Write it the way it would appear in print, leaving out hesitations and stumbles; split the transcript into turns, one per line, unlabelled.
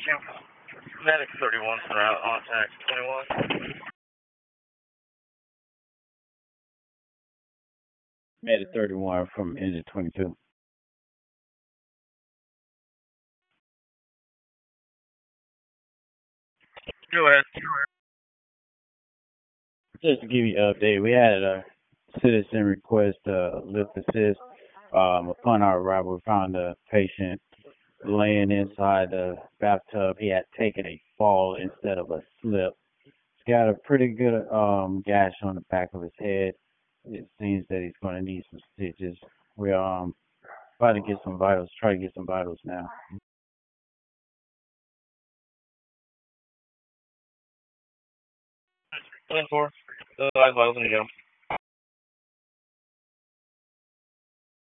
Medic 31 route on tax 21.
Medic 31 from engine 22.
Go ahead.
Just to give you an update, we had a citizen request lift assist. Upon our arrival, we found a patient laying inside the bathtub. He had taken a fall instead of a slip. He's got a pretty good gash on the back of his head. It seems that he's going to need some stitches. We're about to get some vitals. Try to get some vitals now.
10-4. The eyes, let me go.